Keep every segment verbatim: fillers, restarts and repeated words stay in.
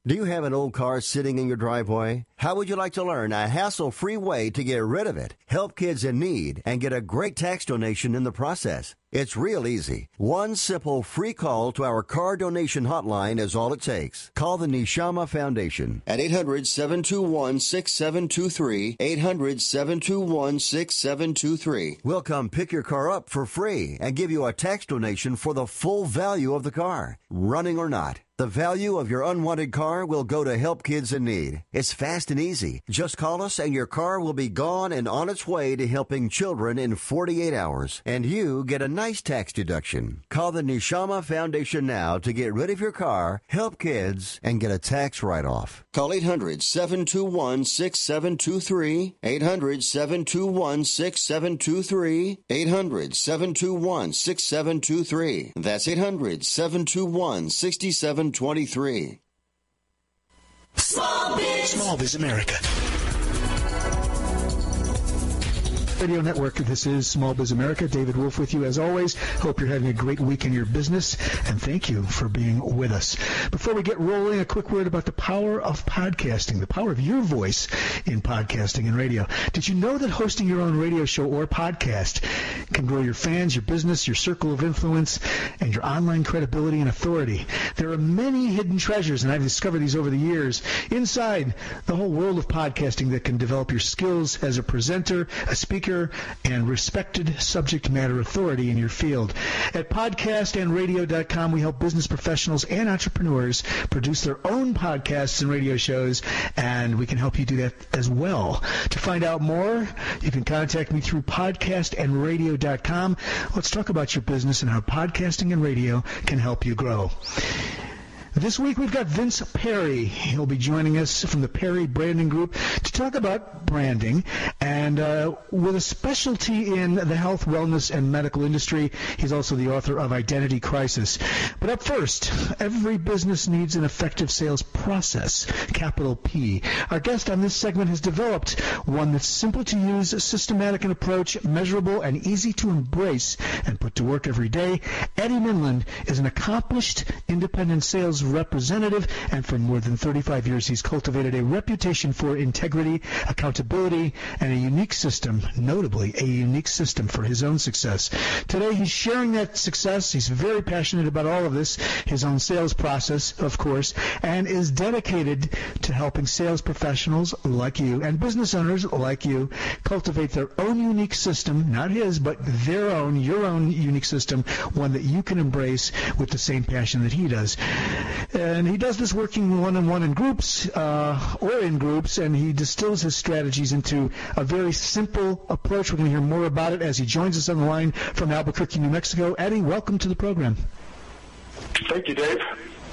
Do you have an old car sitting in your driveway? How would you like to learn a hassle-free way to get rid of it, help kids in need, and get a great tax donation in the process? It's real easy. One simple free call to our car donation hotline is all it takes. Call the Neshama Foundation at eight hundred, seven two one, six seven two three, eight hundred, seven two one, six seven two three. We'll come pick your car up for free and give you a tax donation for the full value of the car, running or not. The value of your unwanted car will go to help kids in need. It's fast and easy. Just call us and your car will be gone and on its way to helping children in forty-eight hours. And you get a nice tax deduction. Call the Neshama Foundation now to get rid of your car, help kids, and get a tax write-off. Call eight hundred, seven two one, six seven two three, eight hundred, seven two one, six seven two three, eight hundred, seven two one, six seven two three. That's eight hundred, seven two one, six seven two three. Small Biz. Small Biz America Radio Network. This is Small Biz America. David Wolf with you as always. Hope you're having a great week in your business, and thank you for being with us. Before we get rolling, a quick word about the power of podcasting, the power of your voice in podcasting and radio. Did you know that hosting your own radio show or podcast can grow your fans, your business, your circle of influence, and your online credibility and authority? There are many hidden treasures, and I've discovered these over the years, inside the whole world of podcasting that can develop your skills as a presenter, a speaker, and respected subject matter authority in your field. At podcast and radio dot com, we help business professionals and entrepreneurs produce their own podcasts and radio shows, and we can help you do that as well. To find out more, you can contact me through podcast and radio dot com. Let's talk about your business and how podcasting and radio can help you grow. This week we've got Vince Perry. He'll be joining us from the Perry Branding Group to talk about branding, and uh, with a specialty in the health, wellness, and medical industry. He's also the author of Identity Crisis. But up first, every business needs an effective sales process, capital P. Our guest on this segment has developed one that's simple to use, systematic in approach, measurable, and easy to embrace and put to work every day. Eddie Minland is an accomplished independent sales representative, and for more than thirty-five years he's cultivated a reputation for integrity, accountability, and a unique system, notably a unique system for his own success. Today he's sharing that success. He's very passionate about all of this, his own sales process, of course, and is dedicated to helping sales professionals like you and business owners like you cultivate their own unique system, not his, but their own, your own unique system, one that you can embrace with the same passion that he does. And he does this working one-on-one in groups uh, or in groups, and he distills his strategies into a very simple approach. We're going to hear more about it as he joins us on the line from Albuquerque, New Mexico. Eddie, welcome to the program. Thank you, Dave.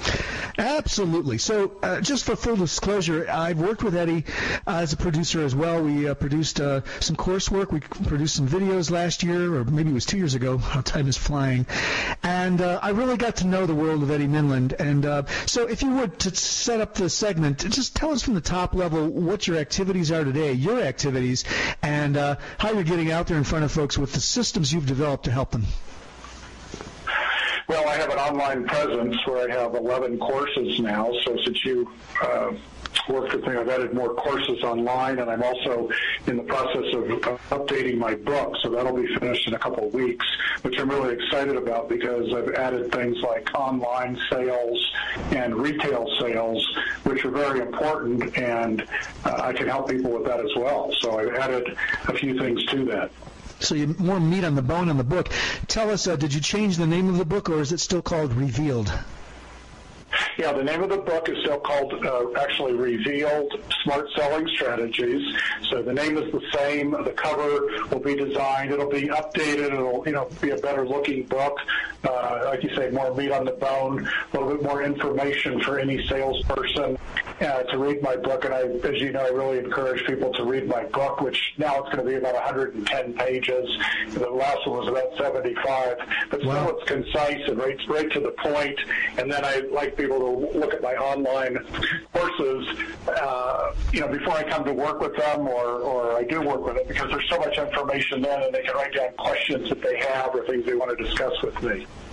Absolutely. So uh, just for full disclosure, I've worked with Eddie uh, as a producer as well. We uh, produced uh, some coursework. We produced some videos last year, or maybe it was two years ago. How time is flying. And uh, I really got to know the world of Eddie Minland. And uh, so if you would, to set up the segment, just tell us from the top level what your activities are today, your activities, and uh, how you're getting out there in front of folks with the systems you've developed to help them. Well, I have an online presence where I have eleven courses now. So since you uh, worked with me, I've added more courses online, and I'm also in the process of uh, updating my book. So that'll be finished in a couple of weeks, which I'm really excited about because I've added things like online sales and retail sales, which are very important, and uh, I can help people with that as well. So I've added a few things to that. So you more meat on the bone on the book. Tell us, uh, did you change the name of the book, or is it still called Revealed? Yeah, the name of the book is still called, uh, actually, Revealed Smart Selling Strategies. So the name is the same. The cover will be designed. It'll be updated. It'll, you know, be a better-looking book. Uh, like you say, more meat on the bone, a little bit more information for any salesperson uh, to read my book. And I, as you know, I really encourage people to read my book, which now it's going to be about one hundred ten pages. The last one was about seventy-five. But still, wow. It's concise and right, right to the point. And then I like people to look at my online courses, uh, you know, before I come to work with them, or, or I do work with them, because there's so much information then, and they can write down questions that they have or things they want to discuss with me.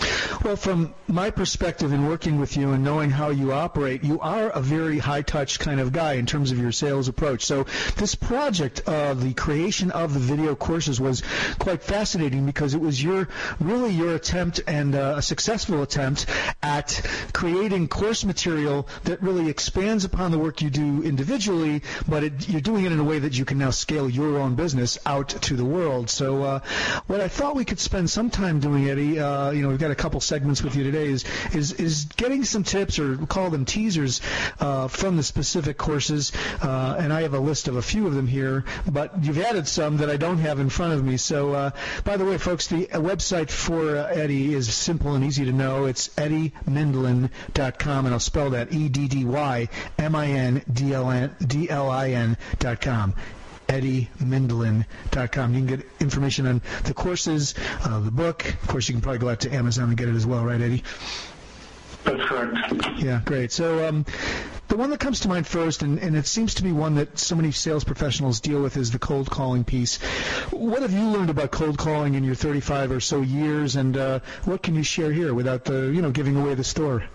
Well, from my perspective in working with you and knowing how you operate, you are a very high-touch kind of guy in terms of your sales approach. So this project of the creation of the video courses was quite fascinating because it was your really your attempt and uh, a successful attempt at creating course material that really expands upon the work you do individually, but it, you're doing it in a way that you can now scale your own business out to the world. So uh, what I thought we could spend some time doing, Eddie, uh, you know, we've got a couple segments with you today, is is, is getting some tips, or we'll call them teasers, uh, from the specific courses, uh, and I have a list of a few of them here, but you've added some that I don't have in front of me. So, uh, by the way, folks, the website for uh, Eddie is simple and easy to know. It's eddie mindlin dot com, and I'll spell that E D D Y M I N D L I N dot com. eddie mindlin dot com. You can get information on the courses, uh, the book. Of course, you can probably go out to Amazon and get it as well, right, Eddie? That's correct. Yeah, great. So um, the one that comes to mind first, and, and it seems to be one that so many sales professionals deal with, is the cold calling piece. What have you learned about cold calling in your thirty-five or so years, and uh, what can you share here without the, you know, giving away the store?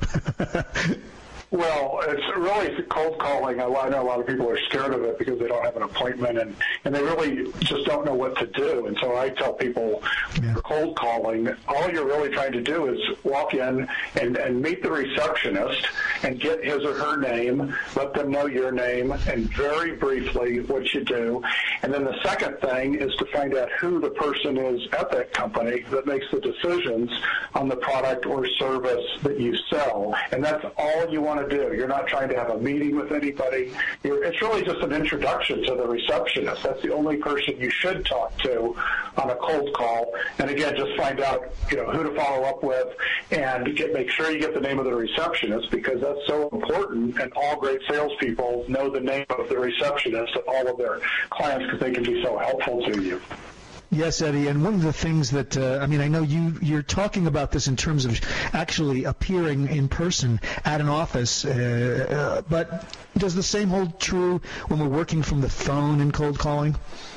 Well, it's really cold calling. I know a lot of people are scared of it because they don't have an appointment, and, and they really just don't know what to do. And so I tell people, yeah. for cold calling, all you're really trying to do is walk in and, and meet the receptionist and get his or her name, let them know your name, and very briefly what you do. And then the second thing is to find out who the person is at that company that makes the decisions on the product or service that you sell. And that's all you want to do. You're not trying to have a meeting with anybody. You're, it's really just an introduction to the receptionist. That's the only person you should talk to on a cold call. And again, just find out, you know, who to follow up with, and get, make sure you get the name of the receptionist, because that's so important. And all great salespeople know the name of the receptionist of all of their clients because they can be so helpful to you. Yes, Eddie, and one of the things that, uh, I mean, I know you, you're talking about this in terms of actually appearing in person at an office, uh, uh, but does the same hold true when we're working from the phone in cold calling?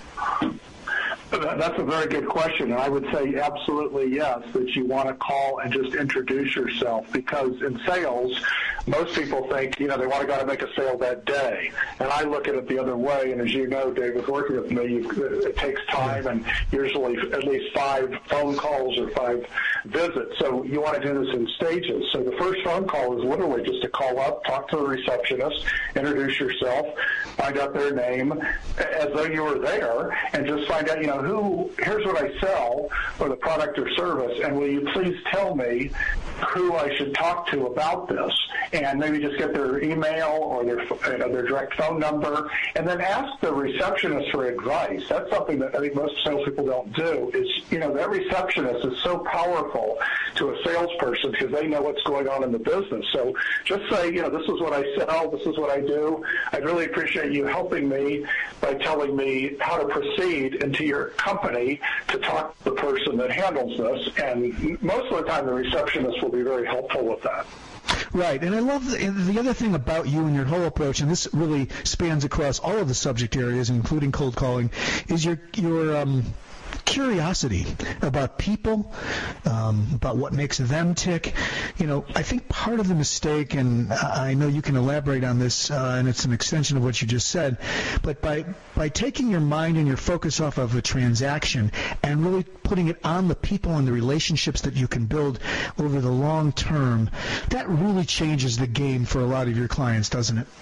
That's a very good question, and I would say absolutely yes, that you want to call and just introduce yourself, because in sales, most people think, you know, they want to go to make a sale that day, and I look at it the other way, and as you know, Dave, with working with me, it takes time and usually at least five phone calls or five visits, so you want to do this in stages. So the first phone call is literally just to call up, talk to the receptionist, introduce yourself, find out their name, as though you were there, and just find out, you know, who, here's what I sell, or the product or service, and will you please tell me who I should talk to about this? And maybe just get their email or their, you know, their direct phone number, and then ask the receptionist for advice. That's something that I think most salespeople don't do, is, you know, that receptionist is so powerful to a salesperson because they know what's going on in the business. So just say, you know, this is what I sell, this is what I do. I'd really appreciate you helping me by telling me how to proceed into your company to talk to the person that handles this. And most of the time, the receptionist will be very helpful with that. Right, and I love the, the other thing about you and your whole approach, and this really spans across all of the subject areas, including cold calling, is your your um, curiosity about people, um, about what makes them tick. You know, I think part of the mistake, and I know you can elaborate on this, uh, and it's an extension of what you just said, but by by taking your mind and your focus off of a transaction and really putting it on the people and the relationships that you can build over the long term, that really changes the game for a lot of your clients, doesn't it?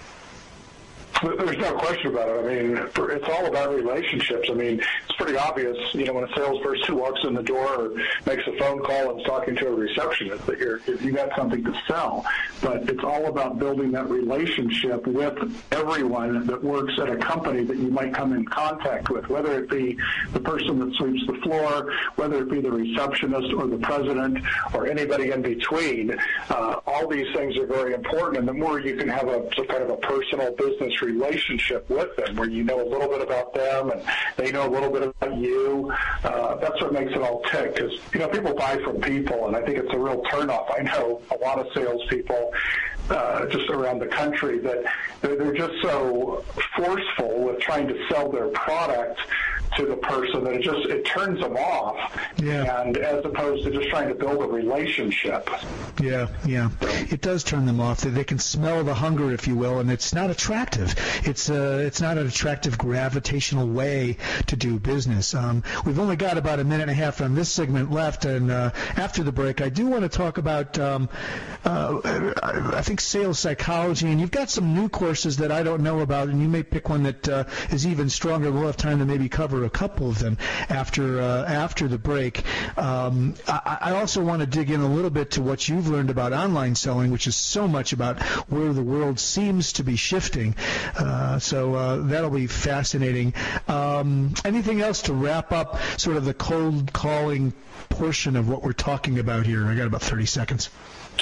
There's no question about it. I mean, it's all about relationships. I mean, it's pretty obvious, you know, when a salesperson walks in the door or makes a phone call and is talking to a receptionist that you're, you got something to sell. But it's all about building that relationship with everyone that works at a company that you might come in contact with, whether it be the person that sweeps the floor, whether it be the receptionist or the president or anybody in between. Uh, all these things are very important, and the more you can have a some kind of a personal business relationship relationship with them, where you know a little bit about them and they know a little bit about you. Uh, that's what makes it all tick. Because, you know, people buy from people, and I think it's a real turnoff. I know a lot of salespeople uh, just around the country that they're, they're just so forceful with trying to sell their product to the person that it just it turns them off, yeah. and as opposed to just trying to build a relationship. Yeah, yeah, it does turn them off. They can smell the hunger, if you will, and it's not attractive. It's uh, it's not an attractive gravitational way to do business. Um, we've only got about a minute and a half on this segment left, and uh, after the break, I do want to talk about um, uh, I think sales psychology, and you've got some new courses that I don't know about, and you may pick one that uh, is even stronger. We'll have time to maybe cover a couple of them after uh, after the break. Um, I, I also want to dig in a little bit to what you've learned about online selling, which is so much about where the world seems to be shifting. Uh, so uh, that'll be fascinating. Um, anything else to wrap up sort of the cold calling portion of what we're talking about here? I got about thirty seconds.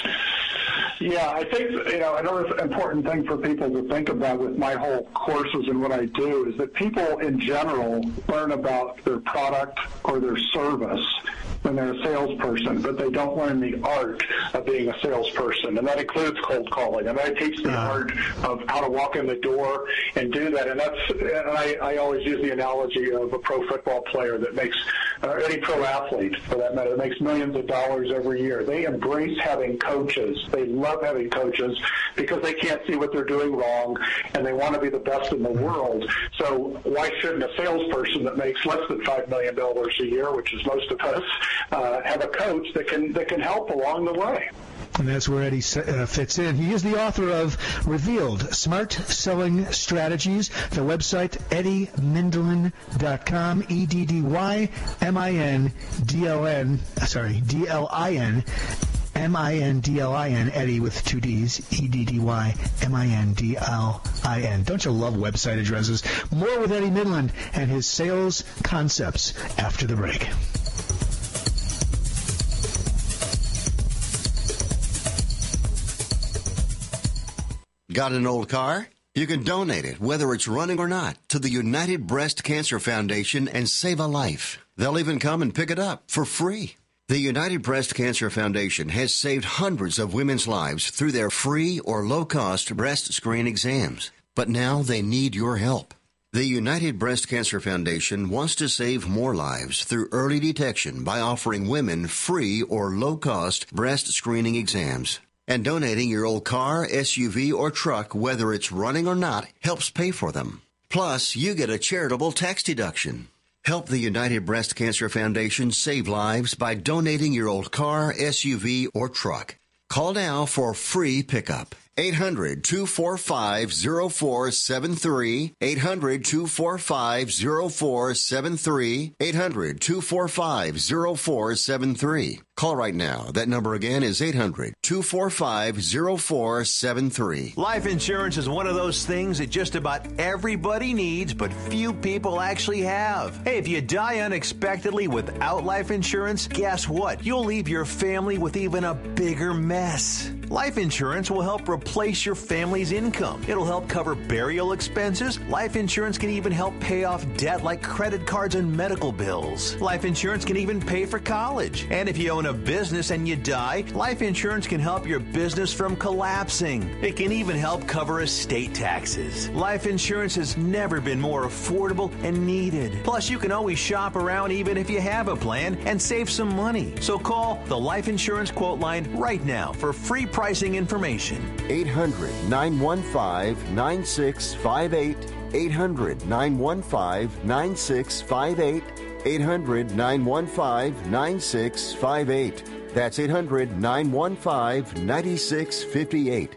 Yeah, I think, you know, another important thing for people to think about with my whole courses and what I do is that people in general learn about their product or their service when they're a salesperson, but they don't learn the art of being a salesperson, and that includes cold calling. And I teach the uh, art of how to walk in the door and do that. And that's, and I, I always use the analogy of a pro football player that makes, uh, any pro athlete for that matter, that makes millions of dollars every year. They embrace having coaches. They love having coaches because they can't see what they're doing wrong, and they want to be the best in the world. So why shouldn't a salesperson that makes less than five million dollars a year, which is most of us, Uh, have a coach that can that can help along the way? And that's where Eddie uh, fits in. He is the author of Revealed, Smart Selling Strategies. The website, eddie mindlin dot com, E D D Y M I N D L N, sorry, D L I N, M I N D L I N, Eddie with two D's, E D D Y M I N D L I N. Don't you love website addresses? More with Eddie Mindlin and his sales concepts after the break. Got an old car? You can donate it, whether it's running or not, to the United Breast Cancer Foundation and save a life. They'll even come and pick it up for free. The United Breast Cancer Foundation has saved hundreds of women's lives through their free or low-cost breast screen exams. But now they need your help. The United Breast Cancer Foundation wants to save more lives through early detection by offering women free or low-cost breast screening exams. And donating your old car, S U V, or truck, whether it's running or not, helps pay for them. Plus, you get a charitable tax deduction. Help the United Breast Cancer Foundation save lives by donating your old car, S U V, or truck. Call now for free pickup. eight hundred, two four five, zero four seven three. eight hundred, two four five, zero four seven three. eight hundred, two four five, zero four seven three. Call right now. That number again is eight hundred, two four five, zero four seven three. Life insurance is one of those things that just about everybody needs, but few people actually have. Hey, if you die unexpectedly without life insurance, guess what? You'll leave your family with even a bigger mess. Life insurance will help replace your family's income. It'll help cover burial expenses. Life insurance can even help pay off debt like credit cards and medical bills. Life insurance can even pay for college. And if you own a business and you die, life insurance can help your business from collapsing. It can even help cover estate taxes. Life insurance has never been more affordable and needed. Plus, you can always shop around even if you have a plan and save some money. So call the Life Insurance Quote Line right now for free pricing information. eight hundred, nine one five, nine six five eight. eight hundred, nine one five, nine six five eight. eight hundred, nine one five, nine six five eight. That's eight hundred, nine one five, nine six five eight.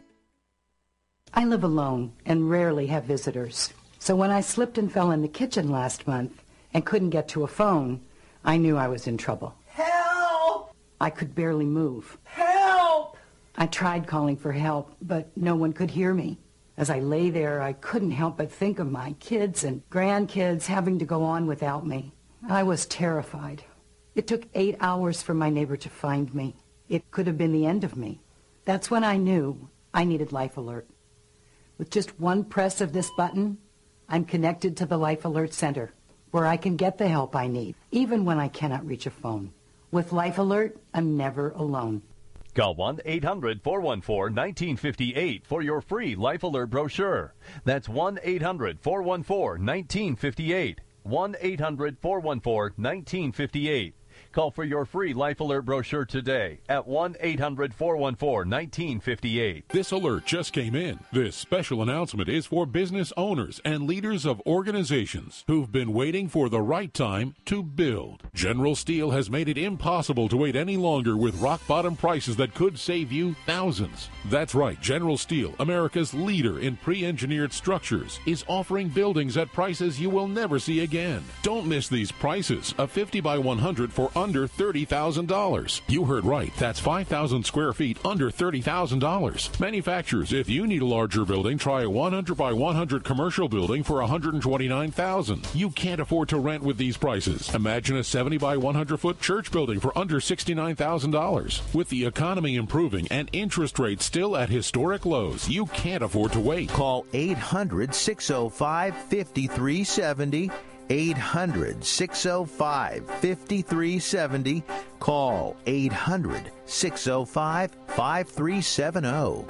I live alone and rarely have visitors. So when I slipped and fell in the kitchen last month and couldn't get to a phone, I knew I was in trouble. Help! I could barely move. Help! I tried calling for help, but no one could hear me. As I lay there, I couldn't help but think of my kids and grandkids having to go on without me. I was terrified. It took eight hours for my neighbor to find me. It could have been the end of me. That's when I knew I needed Life Alert. With just one press of this button, I'm connected to the Life Alert Center, where I can get the help I need, even when I cannot reach a phone. With Life Alert, I'm never alone. Call one eight hundred, four one four, one nine five eight for your free Life Alert brochure. That's one eight hundred, four one four, one nine five eight. one eight hundred four one four one nine five eight. Call for your free Life Alert brochure today at one eight hundred four one four one nine five eight. This alert just came in. This special announcement is for business owners and leaders of organizations who've been waiting for the right time to build. General Steel has made it impossible to wait any longer with rock-bottom prices that could save you thousands. That's right. General Steel, America's leader in pre-engineered structures, is offering buildings at prices you will never see again. Don't miss these prices. A fifty by one hundred for under thirty thousand dollars. You heard right. That's five thousand square feet under thirty thousand dollars. Manufacturers, if you need a larger building, try a one hundred by one hundred commercial building for one hundred twenty-nine thousand dollars. You can't afford to rent with these prices. Imagine a seventy by one hundred foot church building for under sixty-nine thousand dollars. With the economy improving and interest rates still at historic lows, you can't afford to wait. Call eight hundred six oh five five three seven oh. eight hundred six oh five five three seven oh. Call eight hundred six oh five five three seven oh.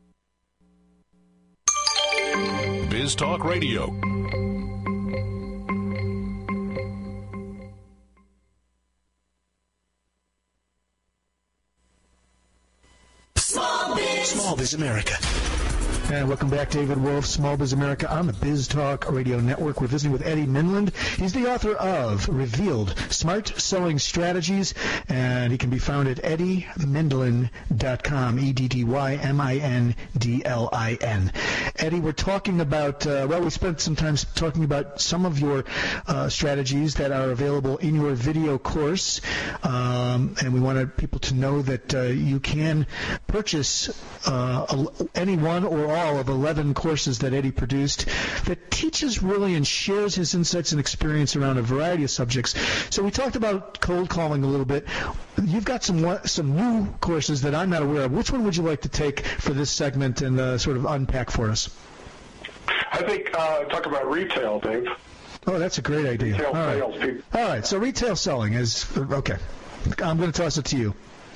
Biz Talk Radio. Small Biz, Small Biz America. And welcome back, David Wolf, Small Biz America on the Biz Talk Radio Network. We're visiting with Eddie Mindland. He's the author of Revealed, Smart Selling Strategies, and he can be found at eddie mindlin dot com, E D D Y M I N D L I N. Eddie, we're talking about, uh, well, we spent some time talking about some of your uh, strategies that are available in your video course, um, and we wanted people to know that uh, you can purchase uh, any one or all of eleven courses that Eddie produced that teaches really and shares his insights and experience around a variety of subjects. So we talked about cold calling a little bit. You've got some some new courses that I'm not aware of. Which one would you like to take for this segment and uh, sort of unpack for us? I think uh, talk about retail, Dave. Oh, that's a great idea. Retail All right. sales. People. All right, so retail selling is, okay. I'm going to toss it to you.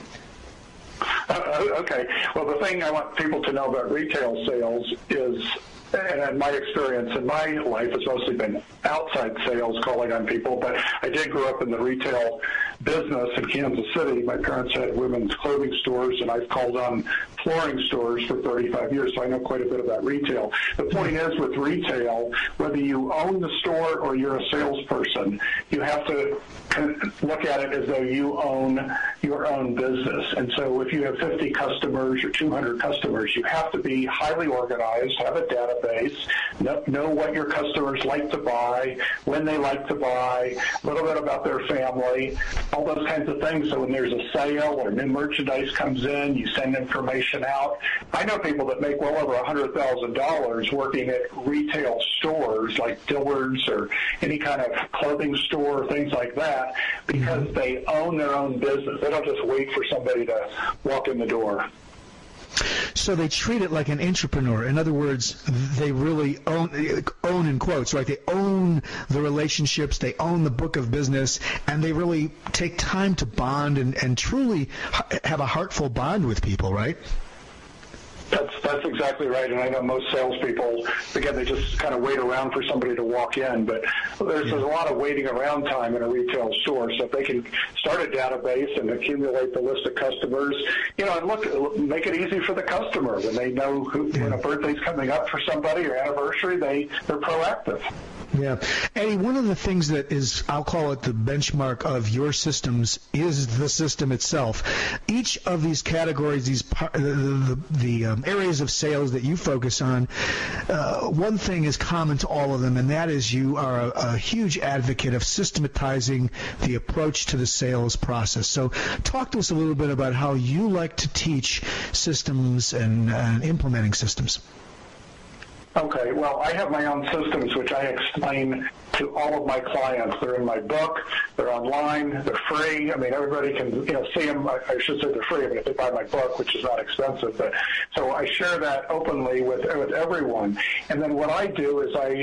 Uh, okay. Well, the thing I want people to know about retail sales is, and in my experience in my life has mostly been outside sales, calling on people, but I did grow up in the retail business in Kansas City. My parents had women's clothing stores, and I've called on flooring stores for thirty-five years, so I know quite a bit about retail. The point is, with retail, whether you own the store or you're a salesperson, you have to look at it as though you own your own business. And so if you have fifty customers or two hundred customers, you have to be highly organized, have a database, know, know what your customers like to buy, when they like to buy, a little bit about their family, all those kinds of things. So when there's a sale or new merchandise comes in, you send information out. I know people that make well over one hundred thousand dollars working at retail stores like Dillard's or any kind of clothing store, things like that, because they own their own business. They don't just wait for somebody to walk in the door. So they treat it like an entrepreneur. In other words, they really own, own in quotes, right? They own the relationships, they own the book of business, and they really take time to bond and, and truly have a heartful bond with people, right? That's that's exactly right, and I know most salespeople, again, they just kind of wait around for somebody to walk in, but there's, there's a lot of waiting around time in a retail store, so if they can start a database and accumulate the list of customers, you know, and look, make it easy for the customer. When they know who, when a birthday's coming up for somebody or anniversary, they, they're proactive. Yeah. Eddie, one of the things that is, I'll call it the benchmark of your systems, is the system itself. Each of these categories, these the, the, the um, areas of sales that you focus on, uh, one thing is common to all of them, and that is you are a, a huge advocate of systematizing the approach to the sales process. So talk to us a little bit about how you like to teach systems and uh, implementing systems. Okay, well, I have my own systems, which I explain to all of my clients. They're in my book. They're online. They're free. I mean, everybody can, you know, see them. I, I should say they're free. I mean, if they buy my book, which is not expensive. But so I share that openly with with everyone. And then what I do is I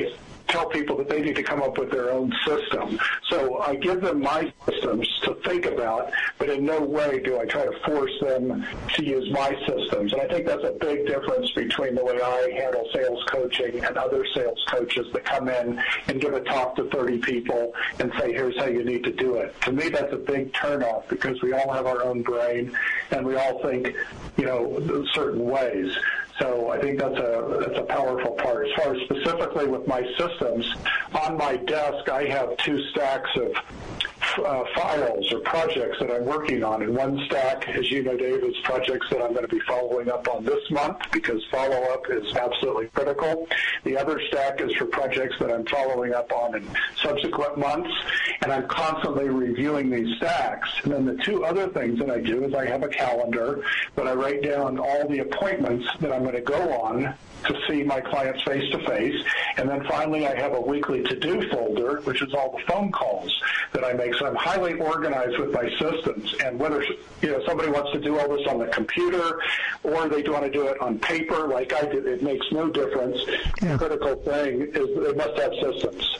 tell people that they need to come up with their own system. So I give them my systems to think about, but in no way do I try to force them to use my systems. And I think that's a big difference between the way I handle sales coaching and other sales coaches that come in and give a talk to thirty people and say, here's how you need to do it. To me, that's a big turnoff because we all have our own brain and we all think, you know, certain ways. So I think that's a that's a powerful part. As far as specifically with my systems, on my desk I have two stacks of uh, files or projects that I'm working on. And one stack, as you know, Dave, is projects that I'm going to be following up on this month because follow-up is absolutely critical. The other stack is for projects that I'm following up on in subsequent months, and I'm constantly reviewing these stacks. And then the two other things that I do is I have a calendar that I write down all the appointments that I'm going to go on to see my clients face-to-face. And then finally, I have a weekly to-do folder, which is all the phone calls that I make. So I'm highly organized with my systems. And whether you know somebody wants to do all this on the computer or they want to do it on paper like I did, it makes no difference. Yeah. The critical thing is they must have systems.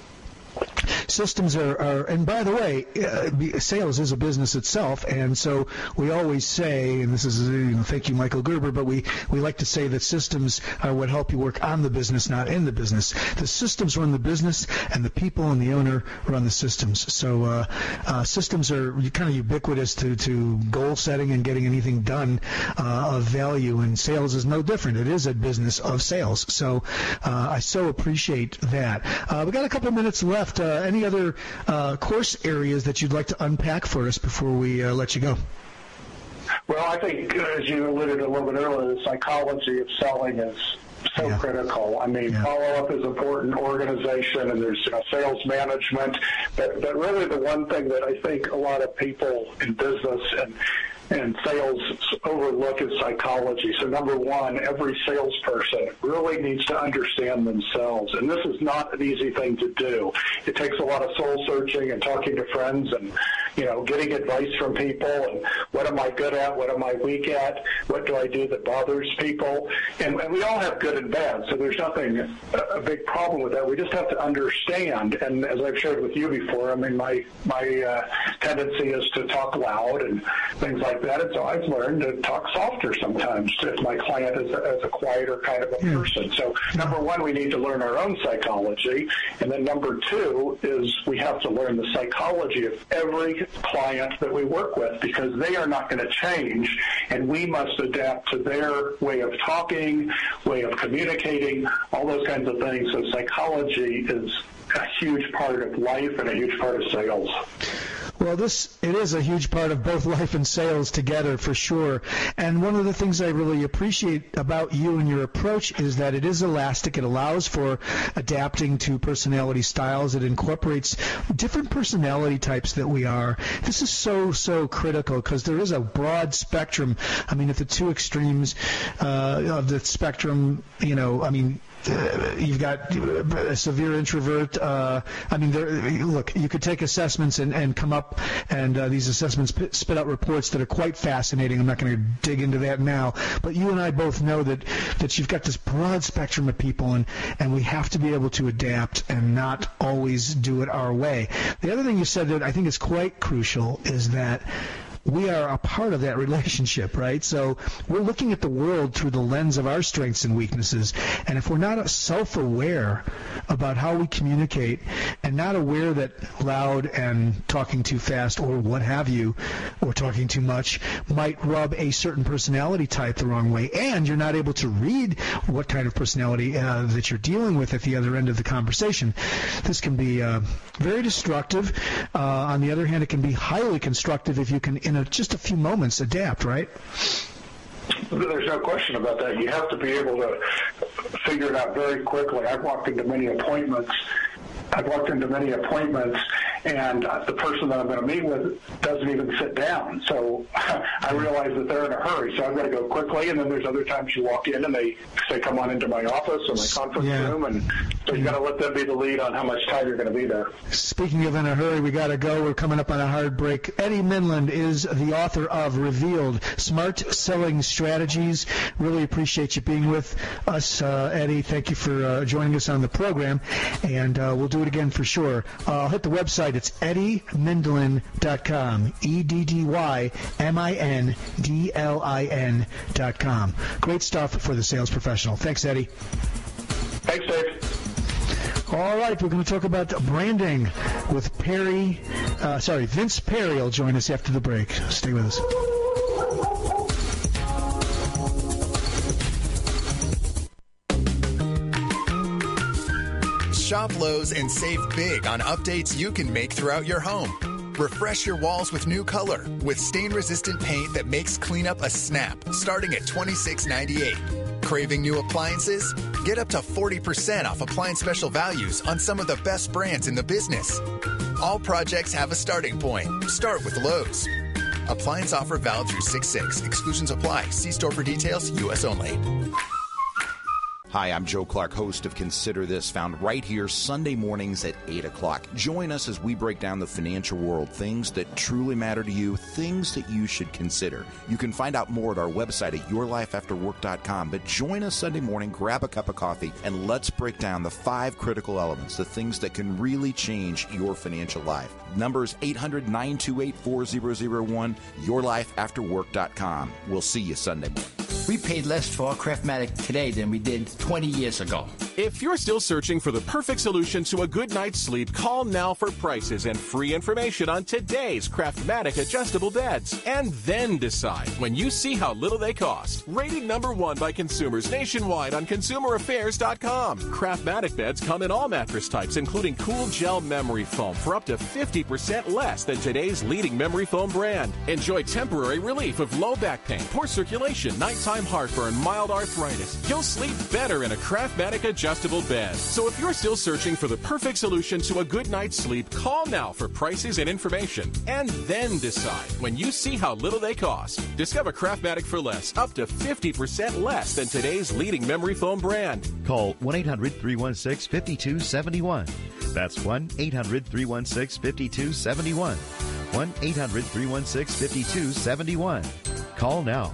Systems are, are, and by the way, uh, sales is a business itself, and so we always say, and this is, you know, thank you, Michael Gerber, but we, we like to say that systems are what help you work on the business, not in the business. The systems run the business, and the people and the owner run the systems. So uh, uh, systems are kind of ubiquitous to, to goal setting and getting anything done uh, of value, and sales is no different. It is a business of sales. So uh, I so appreciate that. Uh, we got a couple minutes left. Uh, any other uh, course areas that you'd like to unpack for us before we uh, let you go? Well, I think, uh, as you alluded a little bit earlier, the psychology of selling is so yeah. critical. I mean, yeah. follow-up is important, organization, and there's you know, sales management. But, but really the one thing that I think a lot of people in business and and sales overlook is psychology. So number one, every salesperson really needs to understand themselves. And this is not an easy thing to do. It takes a lot of soul searching and talking to friends and, you know, getting advice from people and what am I good at, what am I weak at, what do I do that bothers people. And, and we all have good and bad, so there's nothing, a big problem with that. We just have to understand. And as I've shared with you before, I mean, my, my uh, tendency is to talk loud and things like that, and so I've learned to talk softer sometimes if my client is a, is a quieter kind of a yeah. person. So number one, we need to learn our own psychology, and then number two is we have to learn the psychology of every client that we work with because they are not going to change, and we must adapt to their way of talking, way of communicating, all those kinds of things. So psychology is a huge part of life and a huge part of sales. Well, this it is a huge part of both life and sales together for sure. And one of the things I really appreciate about you and your approach is that it is elastic. It allows for adapting to personality styles. It incorporates different personality types that we are. This is so, so critical because there is a broad spectrum. I mean, at the two extremes uh, of the spectrum, you know, I mean, Uh, you've got a severe introvert. Uh, I mean, there, look, you could take assessments and, and come up, and uh, these assessments p- spit out reports that are quite fascinating. I'm not going to dig into that now, but you and I both know that, that you've got this broad spectrum of people, and, and we have to be able to adapt and not always do it our way. The other thing you said that I think is quite crucial is that we are a part of that relationship, right? So we're looking at the world through the lens of our strengths and weaknesses. And if we're not self-aware about how we communicate and not aware that loud and talking too fast or what have you, or talking too much, might rub a certain personality type the wrong way, and you're not able to read what kind of personality uh, that you're dealing with at the other end of the conversation, this can be uh, very destructive. Uh, on the other hand, it can be highly constructive if you can, in a, just a few moments, adapt, right? There's no question about that. You have to be able to figure it out very quickly. I've walked into many appointments. I've walked into many appointments, and uh, the person that I'm going to meet with doesn't even sit down. So I realize that they're in a hurry, so I've got to go quickly. And then there's other times you walk in and they say, come on into my office or my conference yeah. room, and so you've got to let them be the lead on how much time you're going to be there. Speaking of in a hurry, we got to go. We're coming up on a hard break. Eddie Mindlin is the author of Revealed, Smart Selling Strategies. Really appreciate you being with us, uh, Eddie. Thank you for uh, joining us on the program, and uh, we'll do it again for sure. Uh, I'll hit the website. It's eddie mindlin dot com, E D D Y M I N D L I N dot com. Great stuff for the sales professional. Thanks, Eddie. Thanks, Dave. All right, we're going to talk about branding with Perry. Uh, sorry, Vince Perry will join us after the break. Stay with us. Shop Lowe's and save big on updates you can make throughout your home. Refresh your walls with new color with stain-resistant paint that makes cleanup a snap, starting at twenty-six ninety-eight. Craving new appliances? Get up to forty percent off appliance special values on some of the best brands in the business. All projects have a starting point. Start with Lowe's. Appliance offer valid through six six. Exclusions apply. See store for details. U S only. Hi, I'm Joe Clark, host of Consider This, found right here Sunday mornings at eight o'clock. Join us as we break down the financial world, things that truly matter to you, things that you should consider. You can find out more at our website at your life after work dot com, but join us Sunday morning, grab a cup of coffee, and let's break down the five critical elements, the things that can really change your financial life. Numbers eight hundred, nine two eight, four zero zero one, your life after work dot com. We'll see you Sunday morning. We paid less for our Craftmatic today than we did twenty years ago. If you're still searching for the perfect solution to a good night's sleep, call now for prices and free information on today's Craftmatic adjustable beds. And then decide when you see how little they cost. Rated number one by consumers nationwide on consumer affairs dot com. Craftmatic beds come in all mattress types, including cool gel memory foam for up to fifty percent less than today's leading memory foam brand. Enjoy temporary relief of low back pain, poor circulation, nighttime heartburn, mild arthritis. You'll sleep better in a Craftmatic adjustable bed. So if you're still searching for the perfect solution to a good night's sleep, call now for prices and information. And then decide when you see how little they cost. Discover Craftmatic for less, up to fifty percent less than today's leading memory foam brand. Call one eight hundred, three one six, five two seven one. That's one eight hundred, three one six, five two seven one. one eight hundred, three one six, five two seven one. Call now.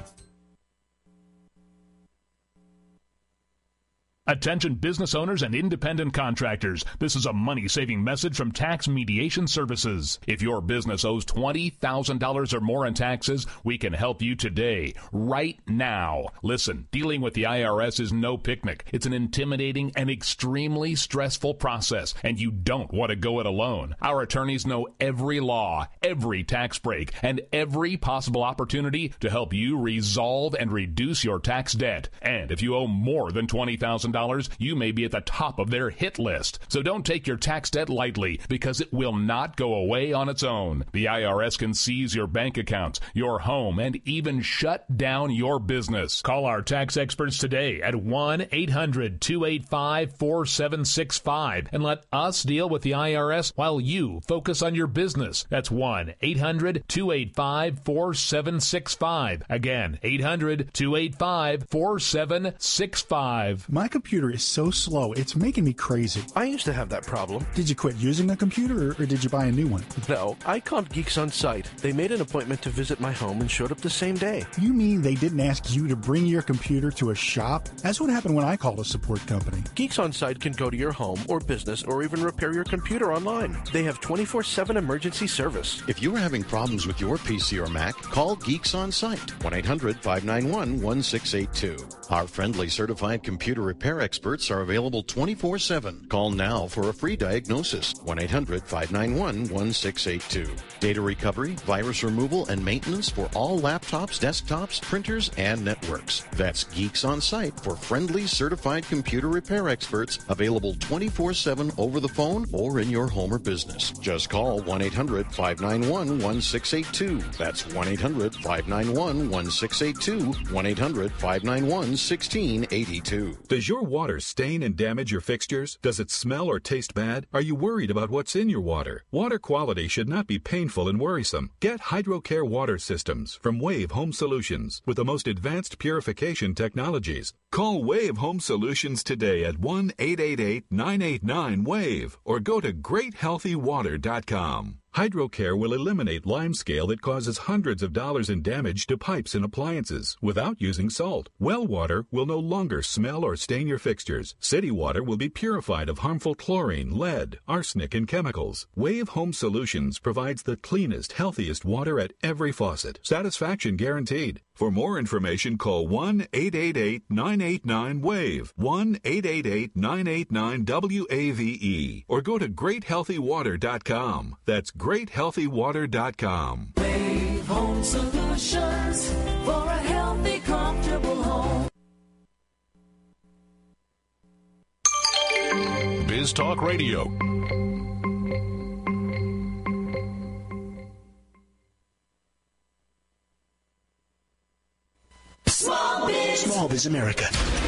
Attention business owners and independent contractors. This is a money-saving message from Tax Mediation Services. If your business owes twenty thousand dollars or more in taxes, we can help you today, right now. Listen, dealing with the I R S is no picnic. It's an intimidating and extremely stressful process, and you don't want to go it alone. Our attorneys know every law, every tax break, and every possible opportunity to help you resolve and reduce your tax debt. And if you owe more than twenty thousand dollars, you may be at the top of their hit list. So don't take your tax debt lightly, because it will not go away on its own. The I R S can seize your bank accounts, your home, and even shut down your business. Call our tax experts today at one eight hundred, two eight five, four seven six five and let us deal with the I R S while you focus on your business. That's one eight hundred, two eight five, four seven six five. Again, eight hundred, two eight five, four seven six five. My computer is so slow, it's making me crazy. I used to have that problem. Did you quit using the computer, or, or did you buy a new one? No, I called Geeks On Site. They made an appointment to visit my home and showed up the same day. You mean they didn't ask you to bring your computer to a shop? That's what happened when I called a support company. Geeks On Site can go to your home or business or even repair your computer online. They have twenty-four seven emergency service. If you are having problems with your P C or Mac, call Geeks On Site, one eight hundred, five nine one, one six eight two. Our friendly certified computer repair experts are available twenty-four seven. Call now for a free diagnosis, one eight hundred, five nine one, one six eight two. Data recovery, virus removal, and maintenance for all laptops, desktops, printers, and networks. That's Geeks On Site for friendly certified computer repair experts, available twenty-four seven over the phone or in your home or business. Just call one eight hundred, five nine one, one six eight two. That's one eight hundred, five nine one, one six eight two, one eight hundred, five nine one, one six eight two. Does your your water stain and damage your fixtures? Does it smell or taste bad? Are you worried about what's in your water? Water quality should not be painful and worrisome. Get HydroCare water systems from Wave Home Solutions with the most advanced purification technologies. Call Wave Home Solutions today at one eight eight eight, nine eight nine, WAVE or go to great healthy water dot com. HydroCare will eliminate limescale that causes hundreds of dollars in damage to pipes and appliances without using salt. Well water will no longer smell or stain your fixtures. City water will be purified of harmful chlorine, lead, arsenic, and chemicals. Wave Home Solutions provides the cleanest, healthiest water at every faucet. Satisfaction guaranteed. For more information, call one eight eight eight, nine eight nine, WAVE, one eight eight eight, nine eight nine, W A V E, or go to great healthy water dot com. That's great healthy water dot com. Wave Home Solutions for a healthy, comfortable home. Biz Talk Radio. Small Biz. Small Biz America.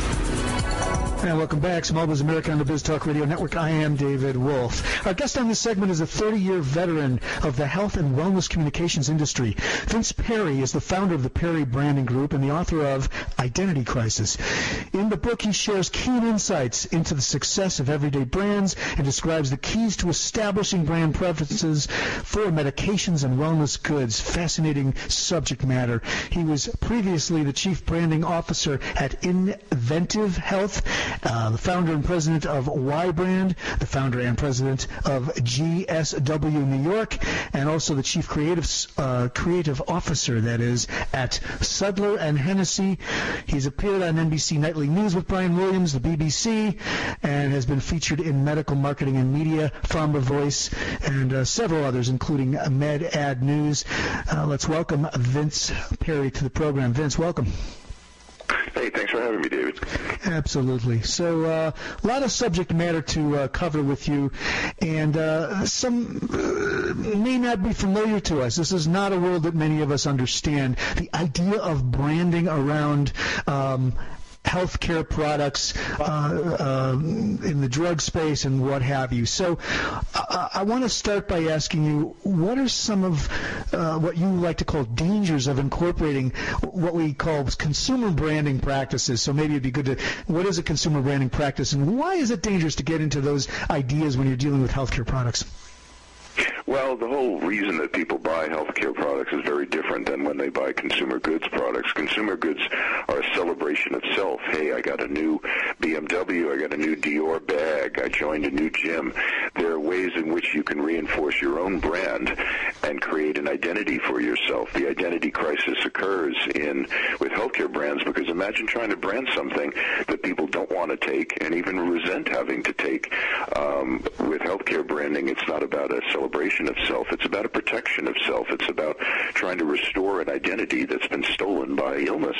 And welcome back. Small Biz America on the Biz Talk Radio Network. I am David Wolf. Our guest on this segment is a thirty-year veteran of the health and wellness communications industry. Vince Perry is the founder of the Perry Branding Group and the author of Identity Crisis. In the book, he shares keen insights into the success of everyday brands and describes the keys to establishing brand preferences for medications and wellness goods. Fascinating subject matter. He was previously the chief branding officer at Inventive Health, Uh, the founder and president of Y Brand, the founder and president of G S W New York, and also the chief creative uh, creative officer, that is, at Sudler and Hennessy. He's appeared on N B C Nightly News with Brian Williams, the B B C, and has been featured in Medical Marketing and Media, Pharma Voice, and uh, several others, including Med Ad News. Uh, let's welcome Vince Perry to the program. Vince, welcome. Hey, thanks for having me, David. Absolutely. So uh, a lot of subject matter to uh, cover with you, and uh, some uh, may not be familiar to us. This is not a world that many of us understand. The idea of branding around um, healthcare products uh, uh, in the drug space and what have you. So uh, I want to start by asking you, what are some of uh, what you like to call dangers of incorporating what we call consumer branding practices? So maybe it'd be good to, what is a consumer branding practice, and why is it dangerous to get into those ideas when you're dealing with healthcare products? Well, the whole reason that people buy healthcare products is very different than when they buy consumer goods products. Consumer goods are a celebration of self. Hey, I got a new B M W, I got a new Dior bag, I joined a new gym. There are ways in which you can reinforce your own brand and create an identity for yourself. The identity crisis occurs in with healthcare brands because imagine trying to brand something that people don't want to take and even resent having to take. Um, with healthcare branding, it's not about a celebration of self. It's about a protection of self. It's about trying to restore an identity that's been stolen by illness.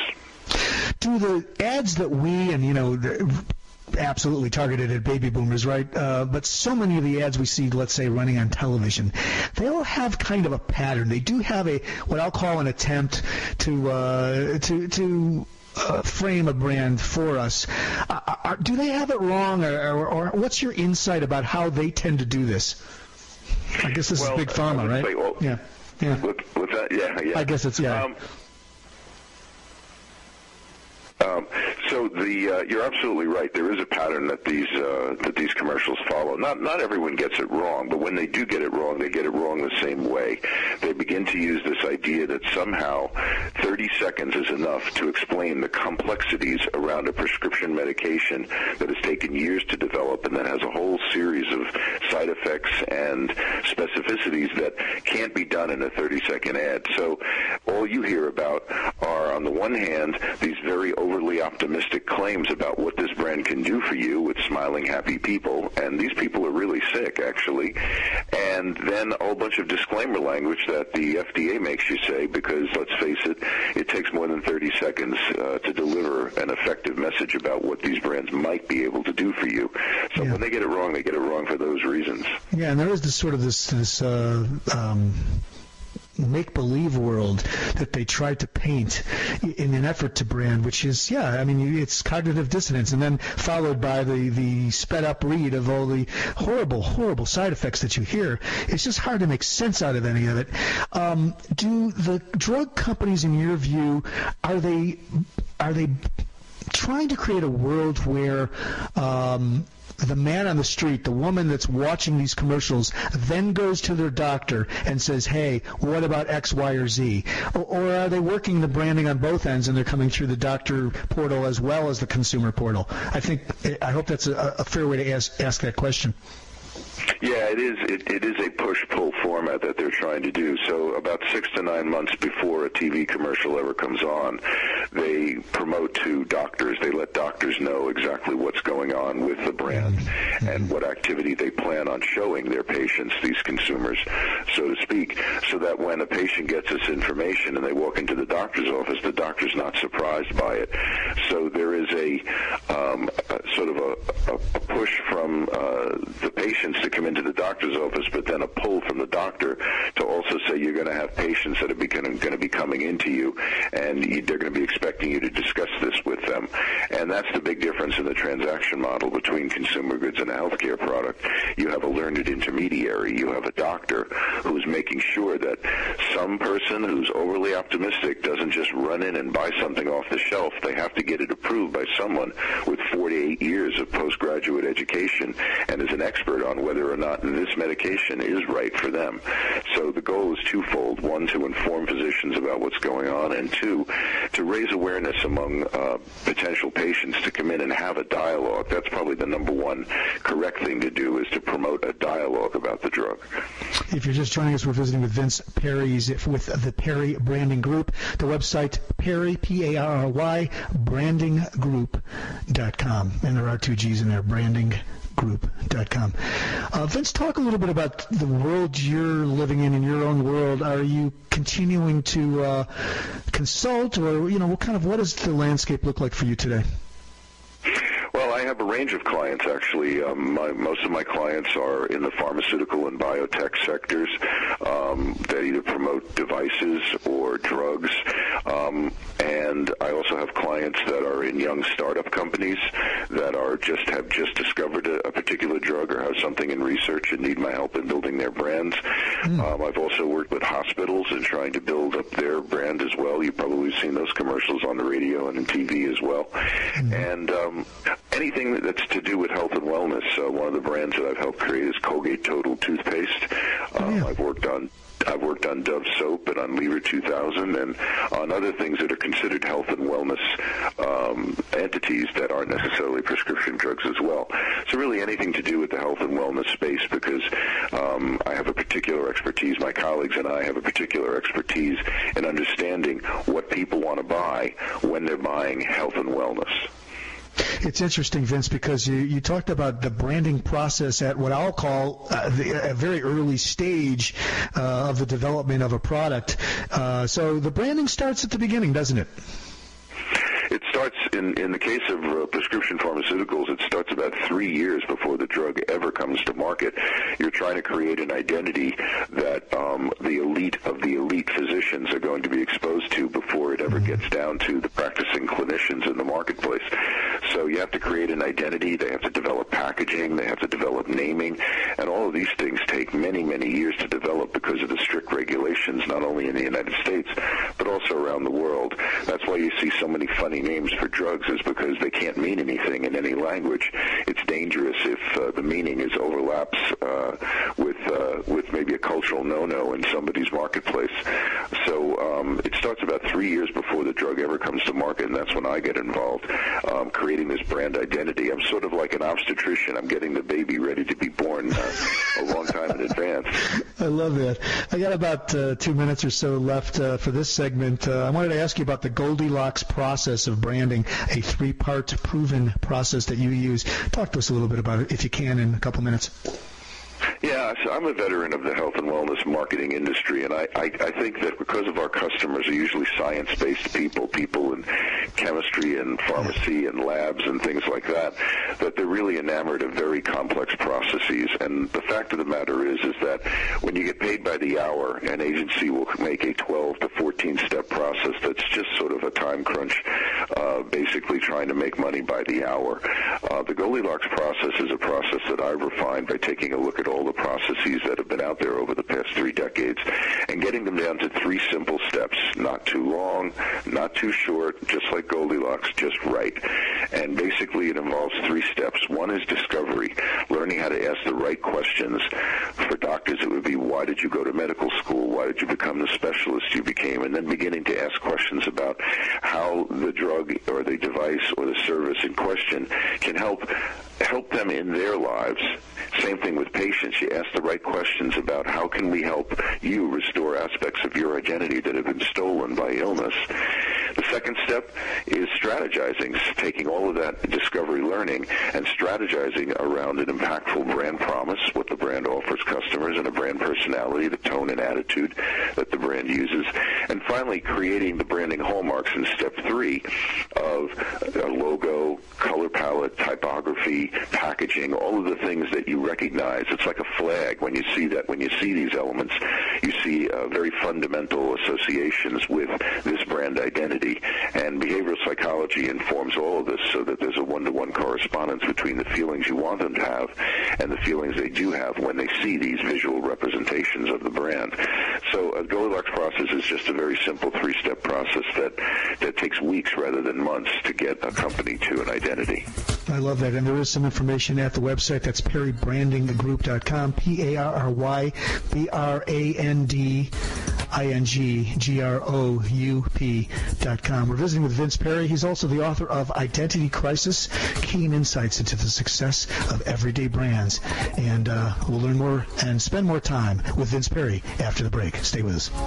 Do the ads that we, and you know, absolutely targeted at baby boomers, right? Uh, but so many of the ads we see, let's say, running on television, they all have kind of a pattern. They do have a, what I'll call an attempt to, uh, to, to, Uh, frame a brand for us. Uh, are, do they have it wrong, or, or, or what's your insight about how they tend to do this? I guess this well, is big pharma, right? Say, well, yeah, yeah. With, with that, yeah, yeah. I guess it's yeah. Um, Um, so the uh, you're absolutely right. There is a pattern that these uh, that these commercials follow. Not not everyone gets it wrong, but when they do get it wrong, they get it wrong the same way. They begin to use this idea that somehow thirty seconds is enough to explain the complexities around a prescription medication that has taken years to develop and that has a whole series of side effects and specificities that can't be done in a thirty-second ad. So all you hear about are, on the one hand, these very overly optimistic claims about what this brand can do for you with smiling, happy people, and these people are really sick, actually. And then a whole bunch of disclaimer language that the F D A makes you say, because, let's face it, it takes more than thirty seconds uh, to deliver an effective message about what these brands might be able to do for you. So yeah. when they get it wrong, they get it wrong for those reasons. Yeah, and there is this sort of this, this uh, um, make-believe world that they try to paint in an effort to brand, which is, yeah, I mean, it's cognitive dissonance, and then followed by the, the sped-up read of all the horrible, horrible side effects that you hear. It's just hard to make sense out of any of it. Um, do the drug companies, in your view, are they are they trying to create a world where um, the man on the street, the woman that's watching these commercials, then goes to their doctor and says, hey, what about X, Y, or Z? Or, or are they working the branding on both ends and they're coming through the doctor portal as well as the consumer portal? I think, I hope that's a, a fair way to ask, ask that question. Yeah, it is. It, it is a push-pull format that they're trying to do. So about six to nine months before a T V commercial ever comes on, they promote to doctors. They let doctors know exactly what's going on with the brand mm-hmm. and what activity they plan on showing their patients, these consumers, so to speak, so that when a patient gets this information and they walk into the doctor's office, the doctor's not surprised by it. So there is a, um, a sort of a, a, a push from uh, the patients to come into the doctor's office, but then a pull from the doctor to also say you're going to have patients that are going to be coming into you, and you, they're going to be expecting you to discuss this with them. And that's the big difference in the transaction model between consumer goods and a healthcare product. You have a learned intermediary. You have a doctor who's making sure that some person who's overly optimistic doesn't just run in and buy something off the shelf. They have to get it approved by someone with forty-eight years of postgraduate education and is an expert on whether or not this medication is right for them. So the goal is twofold. One, to inform physicians about what's going on, and two, to raise awareness among uh, potential patients to come in and have a dialogue. That's probably the number one correct thing to do, is to promote a dialogue about the drug. If you're just joining us, we're visiting with Vince Perry's with the Perry Branding Group. The website, Perry, P A R R Y, branding group dot com. And there are two G's in there, branding group dot com. Uh, Vince, talk a little bit about the world you're living in, in your own world. Are you continuing to uh, consult, or, you know, what kind of, what does the landscape look like for you today? Well, I have a range of clients, actually. Um, my, most of my clients are in the pharmaceutical and biotech sectors um, that either promote devices or drugs. Um, and I also have clients that are in young startup companies that are just have just discovered a, a particular drug or have something in research and need my help in building their brands. Mm. Um, I've also worked with hospitals and trying to build up their brand as well. You've probably seen those commercials on the radio and in T V as well. Mm. And um, anything that's to do with health and wellness. Uh, one of the brands that I've helped create is Colgate Total Toothpaste. Um, oh, yeah. I've worked on I've worked on Dove Soap and on Lever two thousand and on other things that are considered health and wellness um, entities that aren't necessarily prescription drugs as well. So really anything to do with the health and wellness space, because um, I have a particular expertise, my colleagues and I have a particular expertise in understanding what people want to buy when they're buying health and wellness. It's interesting, Vince, because you, you talked about the branding process at what I'll call uh, the, a very early stage uh, of the development of a product. Uh, so the branding starts at the beginning, doesn't it? It starts, in, in the case of uh, prescription pharmaceuticals, it starts about three years before the drug ever comes to market. You're trying to create an identity that um, the elite of the elite physicians are going to be exposed to before it ever mm-hmm. gets down to the practicing clinicians in the marketplace. So you have to create an identity. They have to develop packaging. They have to develop naming. And all of these things take many, many years to develop because of the strict regulations, not only in the United States, but also around the world. That's why you see so many funny names for drugs, is because they can't mean anything in any language. It's dangerous if uh, the meaning is overlaps uh, with uh, with maybe a cultural no-no in somebody's marketplace. So um, it starts about three years before the drug ever comes to market, and that's when I get involved, um, creating this brand identity. I'm sort of like an obstetrician. I'm getting the baby ready to be born uh, a long time in advance. I love that. I got about uh, two minutes or so left uh, for this segment. Uh, I wanted to ask you about the Goldilocks process of branding, a three-part proven process that you use. Talk to us a little bit about it, if you can, in a couple minutes. Yeah, so I'm a veteran of the health and wellness marketing industry, and I, I, I think that because of our customers are usually science-based people, people in chemistry and pharmacy and labs and things like that, that they're really enamored of very complex processes. And the fact of the matter is, is that when you get paid by the hour, an agency will make a twelve to fourteen step process that's just sort of a time crunch, uh, basically trying to make money by the hour. Uh, the Goldilocks process is a process that I've refined by taking a look at all the processes that have been out there over the past three decades and getting them down to three simple steps. Not too long, not too short, just like Goldilocks, just right. And basically it involves three steps. One is discovery, learning how to ask the right questions. For doctors, it would be, why did you go to medical school? Why did you become the specialist you became? And then beginning to ask questions about how the drug or the device or the service in question can help help them in their lives. Same thing with patients. You ask the right questions about how can we help you restore aspects of your identity that have been stolen by illness. The second step is strategizing, taking all of that discovery learning and strategizing around an impactful brand promise, what the brand offers customers, and a brand personality, the tone and attitude that the brand uses. And finally, creating the branding hallmarks in step three of a logo, color palette, typography, packaging, all of the things that you recognize. It's like a flag. When you see that, when you see these elements, you see uh, very fundamental associations with this brand identity. And behavioral psychology informs all of this so that there's a one-to-one correspondence between the feelings you want them to have and the feelings they do have when they see these visual representations of the brand. So a Goldilocks process is just a very simple three-step process that, that takes weeks rather than months to get a company to an identity. I love that. And there is some information at the website. That's perry branding group dot com, P A R R Y B R A N D I N G G R O U P dot com. We're visiting with Vince Perry. He's also the author of Identity Crisis, Keen Insights into the Success of Everyday Brands. And uh, we'll learn more and spend more time with Vince Perry after the break. Stay with us.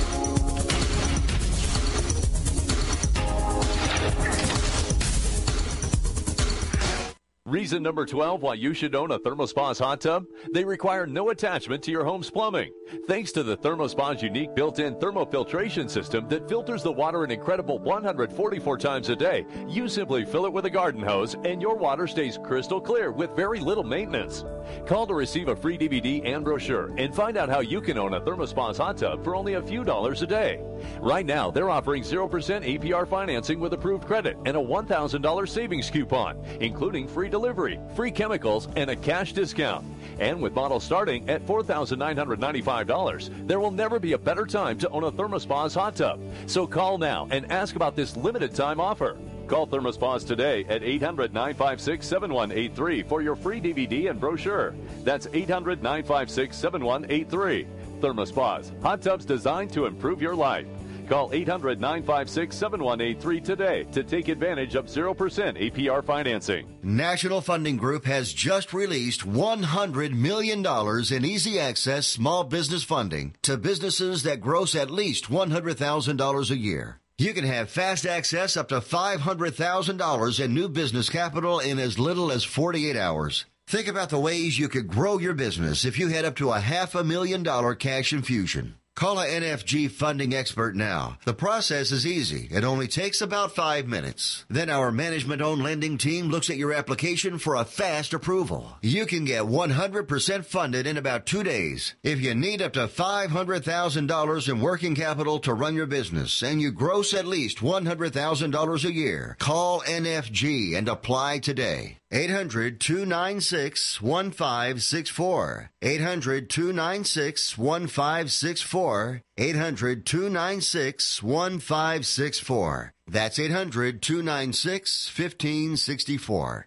Reason number twelve why you should own a ThermoSpa's hot tub? They require no attachment to your home's plumbing. Thanks to the ThermoSpa's unique built-in thermofiltration system that filters the water an incredible one hundred forty-four times a day, you simply fill it with a garden hose and your water stays crystal clear with very little maintenance. Call to receive a free D V D and brochure and find out how you can own a ThermoSpa's hot tub for only a few dollars a day. Right now, they're offering zero percent A P R financing with approved credit and a one thousand dollars savings coupon, including free delivery, free chemicals, and a cash discount. And with models starting at four thousand nine hundred ninety-five dollars, there will never be a better time to own a ThermoSpa's hot tub. So call now and ask about this limited time offer. Call ThermoSpa's today at eight hundred, nine five six, seven one eight three for your free D V D and brochure. That's eight hundred, nine five six, seven one eight three. ThermoSpa's, hot tubs designed to improve your life. Call eight hundred, nine five six, seven one eight three today to take advantage of zero percent A P R financing. National Funding Group has just released one hundred million dollars in easy access small business funding to businesses that gross at least one hundred thousand dollars a year. You can have fast access up to five hundred thousand dollars in new business capital in as little as forty-eight hours. Think about the ways you could grow your business if you had up to a half a million dollar cash infusion. Call a N F G funding expert now. The process is easy. It only takes about five minutes. Then our management-owned lending team looks at your application for a fast approval. You can get one hundred percent funded in about two days. If you need up to five hundred thousand dollars in working capital to run your business and you gross at least one hundred thousand dollars a year, call N F G and apply today. eight hundred, two nine six, one five six four. eight hundred, two nine six, one five six four. eight hundred, two nine six, one five six four. That's eight hundred, two nine six, one five six four.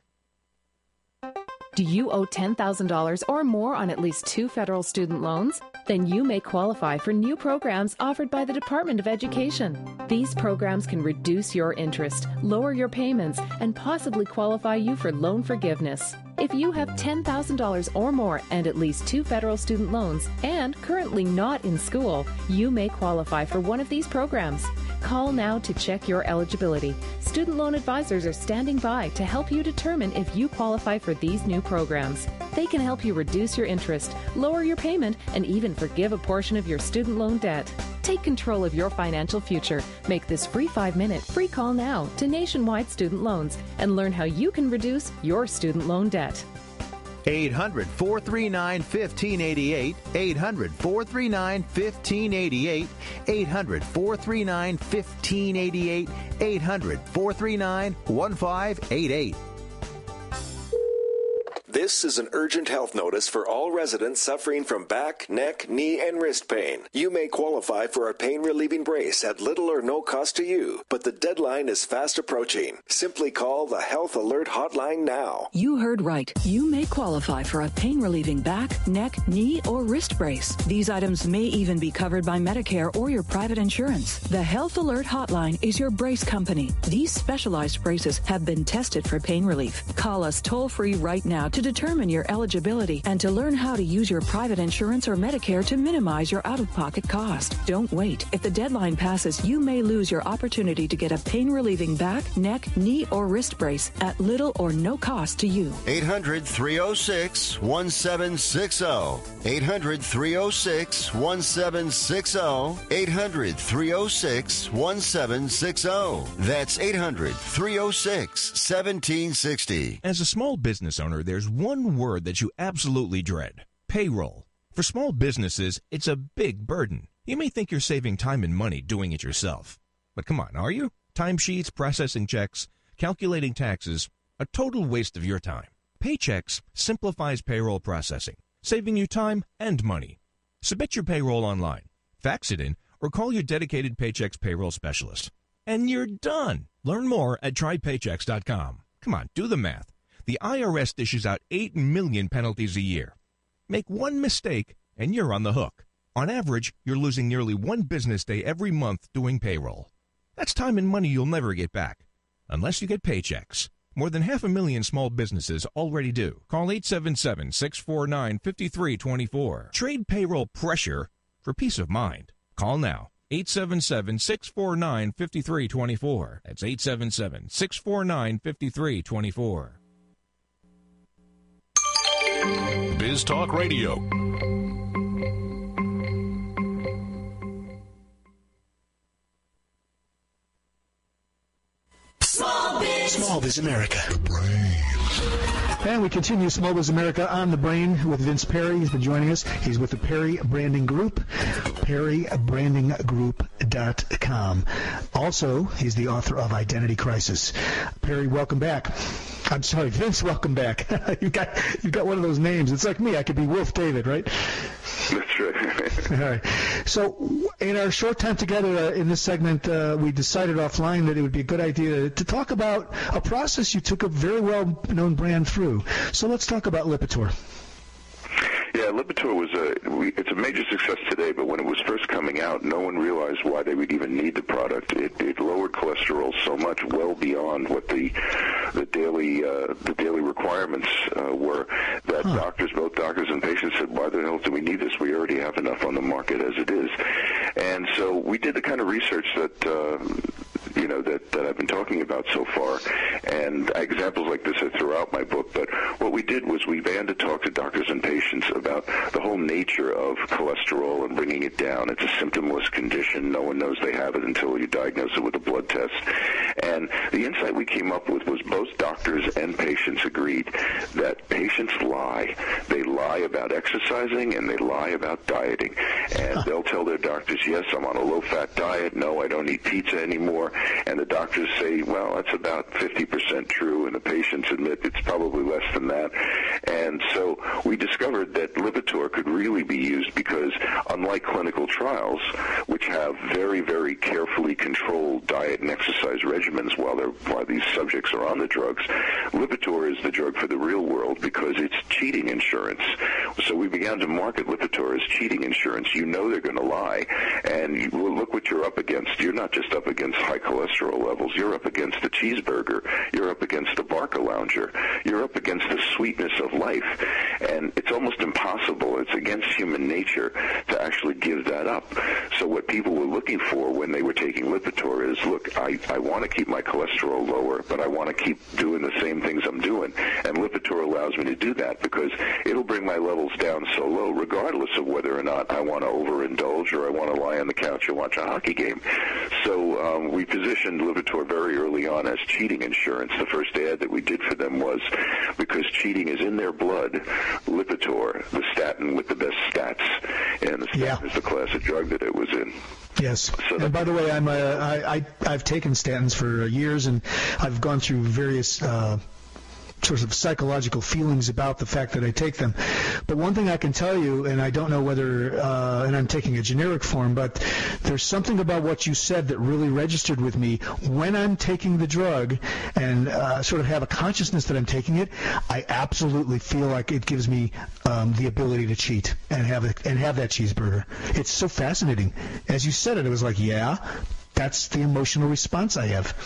Do you owe ten thousand dollars or more on at least two federal student loans? Then you may qualify for new programs offered by the Department of Education. These programs can reduce your interest, lower your payments, and possibly qualify you for loan forgiveness. If you have ten thousand dollars or more and at least two federal student loans and currently not in school, you may qualify for one of these programs. Call now to check your eligibility. Student loan advisors are standing by to help you determine if you qualify for these new programs. They can help you reduce your interest, lower your payment, and even forgive a portion of your student loan debt. Take control of your financial future. Make this free five-minute free call now to Nationwide Student Loans and learn how you can reduce your student loan debt. eight hundred, four three nine, one five eight eight. eight hundred, four three nine, one five eight eight. eight hundred, four three nine, one five eight eight. eight hundred, four three nine, one five eight eight. This is an urgent health notice for all residents suffering from back, neck, knee, and wrist pain. You may qualify for a pain-relieving brace at little or no cost to you, but the deadline is fast approaching. Simply call the Health Alert Hotline now. You heard right. You may qualify for a pain-relieving back, neck, knee, or wrist brace. These items may even be covered by Medicare or your private insurance. The Health Alert Hotline is your brace company. These specialized braces have been tested for pain relief. Call us toll-free right now to determine your eligibility and to learn how to use your private insurance or Medicare to minimize your out-of-pocket cost. Don't wait. If the deadline passes, you may lose your opportunity to get a pain-relieving back, neck, knee, or wrist brace at little or no cost to you. eight hundred, three oh six, one seven six oh. eight hundred, three oh six, one seven six oh. eight hundred, three oh six, one seven six oh. That's eight hundred, three oh six, one seven six oh. As a small business owner, there's one word that you absolutely dread: payroll. For small businesses, it's a big burden. You may think you're saving time and money doing it yourself. But come on, are you? Timesheets, processing checks, calculating taxes, a total waste of your time. Paychex simplifies payroll processing, saving you time and money. Submit your payroll online, fax it in, or call your dedicated Paychex payroll specialist. And you're done. Learn more at try paychex dot com. Come on, do the math. The I R S dishes out eight million penalties a year. Make one mistake, and you're on the hook. On average, you're losing nearly one business day every month doing payroll. That's time and money you'll never get back, unless you get Paychex. More than half a million small businesses already do. Call eight seven seven, six four nine, five three two four. Trade payroll pressure for peace of mind. Call now. eight seven seven, six four nine, five three two four. That's eight seven seven, six four nine, five three two four. Biz Talk Radio. Small Biz. Small Biz America. And we continue Small Biz America on the Brain with Vince Perry. He's been joining us. He's with the Perry Branding Group, perry branding group dot com. Also, he's the author of Identity Crisis. Perry, welcome back. I'm sorry, Vince, welcome back. you've got you've got one of those names. It's like me. I could be Wolf David, right? That's right. All right. So in our short time together uh, in this segment, uh, we decided offline that it would be a good idea to talk about a process you took a very well-known brand through. So let's talk about Lipitor. Yeah, Lipitor was a, we, it's a major success today, but when it was first coming out, no one realized why they would even need the product. It, it lowered cholesterol so much, well beyond what the the daily uh, the daily requirements uh, were, that huh. doctors, both doctors and patients, said, why the hell do we need this? We already have enough on the market as it is. And so we did the kind of research that uh, you know that, that I've been talking about so far, and examples like this are throughout my book. But what we did was we began to talk to doctors and patients about the whole nature of cholesterol and bringing it down. It's a symptomless condition. No one knows they have it until you diagnose it with a blood test. And the insight we came up with was both doctors and patients agreed that patients lie. They lie about exercising and they lie about dieting. And they'll tell their doctors, yes, I'm on a low-fat diet. No, I don't eat pizza anymore. And the doctors say, well, that's about fifty percent true, and the patients admit it's probably less than that. And so we discovered that Lipitor could really be used because, unlike clinical trials, which have very, very carefully controlled diet and exercise regimens while, they're, while these subjects are on the drugs, Lipitor is the drug for the real world because it's cheating insurance. So we began to market Lipitor as cheating insurance. You know they're going to lie, and you, well, look what you're up against. You're not just up against high cholesterol levels. You're up against the cheeseburger. You're up against the Barca Lounger. You're up against the sweetness of life. And it's almost impossible. It's against human nature to actually give that up. So what people were looking for when they were taking Lipitor is, look, I, I want to keep my cholesterol lower, but I want to keep doing the same things I'm doing. And Lipitor allows me to do that because it'll bring my levels down so low, regardless of whether or not I want to overindulge or I want to lie on the couch and watch a hockey game. So um, we positioned Lipitor very early on as cheating insurance. The first ad that we did for them was because cheating is in their blood, Lipitor, the statin with the best stats, and the statin yeah. is the class of drug that it was in. Yes. So and by the way, I'm uh, I, I I've taken statins for years, and I've gone through various uh, sorts of psychological feelings about the fact that I take them. But one thing I can tell you, and I don't know whether, uh, and I'm taking a generic form, but there's something about what you said that really registered with me. When I'm taking the drug and uh, sort of have a consciousness that I'm taking it, I absolutely feel like it gives me um, the ability to cheat and have a, and have that cheeseburger. It's so fascinating. As you said it, it was like, yeah, that's the emotional response I have.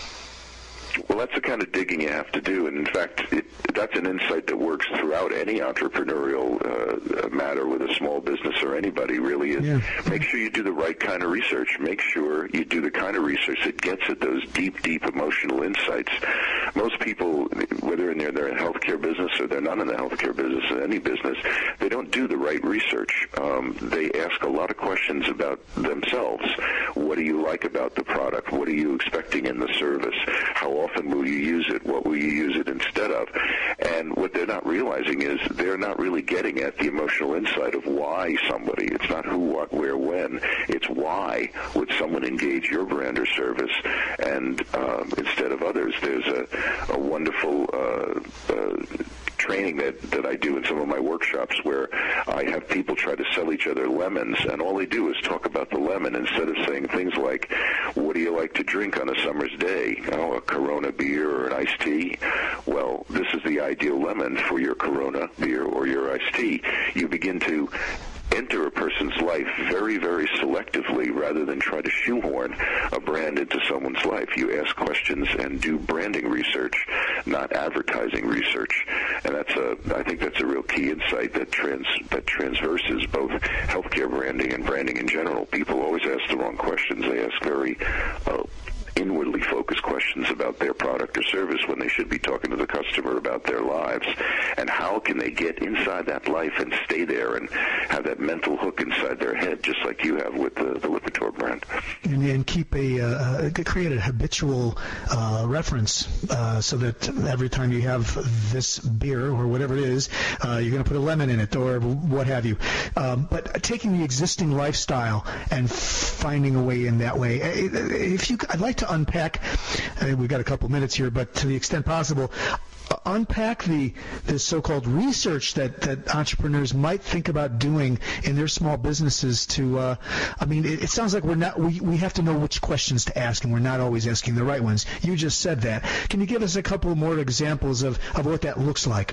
Well, that's the kind of digging you have to do, and in fact, it, that's an insight that works throughout any entrepreneurial uh, matter with a small business or anybody, really, is yeah. make sure you do the right kind of research. Make sure you do the kind of research that gets at those deep, deep emotional insights. Most people, whether in their, they're in the healthcare business or they're not in the healthcare business, in any business, they don't do the right research. Um, they ask a lot of questions about themselves. What do you like about the product? What are you expecting in the service? How often will you use it? What will you use it instead of? And what they're not realizing is they're not really getting at the emotional insight of why somebody. It's not who, what, where, when. It's why would someone engage your brand or service and um, instead of others. There's a, a wonderful uh, uh, training that, that I do in some of my workshops where I have people try to sell each other lemons, and all they do is talk about the lemon instead of saying things like, what do you like to drink on a summer's day? Oh, a Corona beer or an iced tea? Well, this is the ideal lemon for your Corona beer or your iced tea. You begin to enter a person's life very, very selectively rather than try to shoehorn a brand into someone's life. You ask questions and do branding research, not advertising research. And that's a, I think that's a real key insight that trans, that transverses both healthcare branding and branding in general. People always ask the wrong questions. They ask very uh, inwardly focused questions about their product or service when they should be talking to the customer about their lives. And how can they get inside that life and stay there and have that mental hook inside their head, just like you have with the, the Lipitor brand. And, and keep a, uh, create a habitual uh, reference uh, so that every time you have this beer or whatever it is, uh, you're going to put a lemon in it or what have you. Um, but taking the existing lifestyle and finding a way in that way. If you, I'd like to unpack, I mean, we've got a couple minutes here, but to the extent possible, uh, unpack the, the so-called research that, that entrepreneurs might think about doing in their small businesses to, uh, I mean, it, it sounds like we're not, we, we have to know which questions to ask, and we're not always asking the right ones. You just said that. Can you give us a couple more examples of, of what that looks like?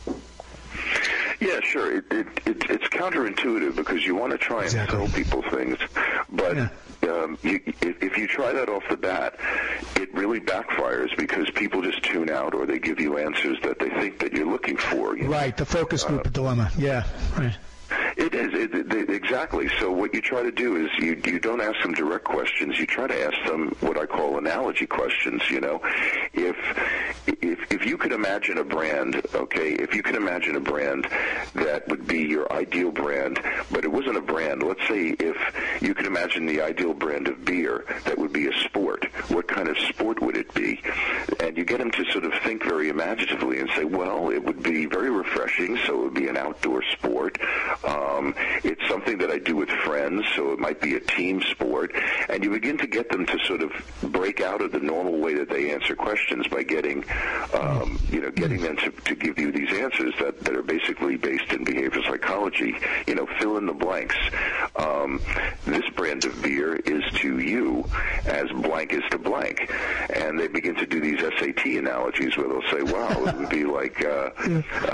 Yeah, sure. It, it, it, it's counterintuitive because you want to try and exactly. sell people things, but yeah. um, you, if, if you try that off the bat, it really backfires because people just tune out or they give you answers that they think that you're looking for. You right, know? The focus group uh, dilemma. Yeah, right. It is, it, it, exactly. So what you try to do is you, you don't ask them direct questions. You try to ask them what I call analogy questions, you know. If, if, if you could imagine a brand, okay, if you could imagine a brand that would be your ideal brand, but it wasn't a brand. Let's say if you could imagine the ideal brand of beer that would be a sport, what kind of sport would it be? And you get them to sort of think very imaginatively and say, well, it would be very refreshing, so it would be an outdoor sport. Um, it's something that I do with friends, so it might be a team sport. And you begin to get them to sort of break out of the normal way that they answer questions by getting, um, you know, getting them to, to give you these answers that, that are basically based in behavioral psychology. You know, fill in the blanks. Um, this brand of beer is to you as blank is to blank. And they begin to do these S A T analogies where they'll say, wow, it would be like, uh, uh,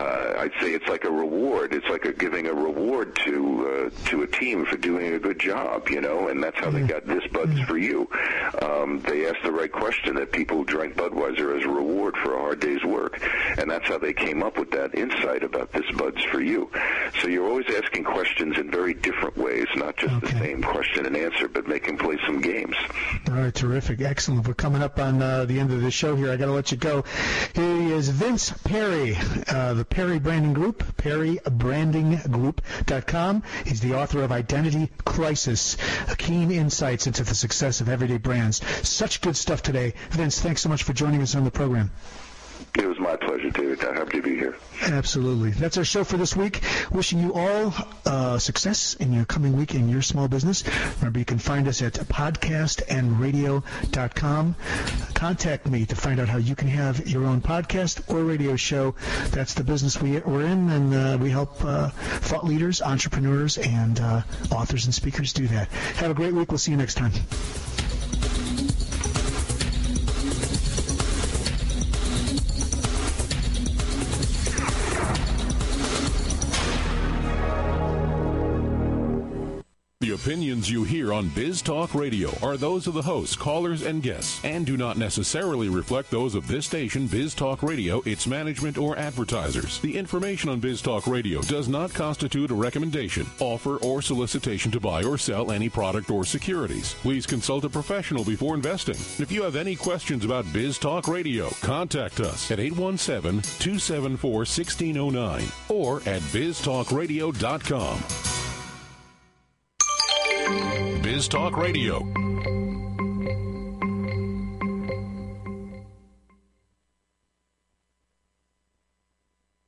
I'd say it's like a reward. It's like a giving a reward to uh, to a team for doing a good job, you know, and that's how they got this Buds for You. Um, they asked the right question, that people who drank Budweiser as a reward for a hard day's work, and that's how they came up with that insight about this Buds for You. So you're always asking questions in very different ways, not just okay. the same question and answer, but making play some games. All right, terrific, excellent. We're coming up on uh, the end of the show here. I got to let you go. Here he is, Vince Perry, uh, the Perry Branding Group, perry branding group dot com. He's the author of Identity Crisis, keen insights into the success of everyday brands. Such good stuff today. Vince, thanks so much for joining us on the program. It was my pleasure, David. I'm happy to be here. Absolutely. That's our show for this week. Wishing you all uh, success in your coming week in your small business. Remember, you can find us at podcast and radio dot com. Contact me to find out how you can have your own podcast or radio show. That's the business we, we're in, and uh, we help uh, thought leaders, entrepreneurs, and uh, authors and speakers do that. Have a great week. We'll see you next time. The opinions you hear on Biz Talk Radio are those of the hosts, callers, and guests, and do not necessarily reflect those of this station, Biz Talk Radio, its management, or advertisers. The information on Biz Talk Radio does not constitute a recommendation, offer, or solicitation to buy or sell any product or securities. Please consult a professional before investing. If you have any questions about Biz Talk Radio, contact us at eight one seven, two seven four, one six zero nine or at biz talk radio dot com. Biz Talk Radio.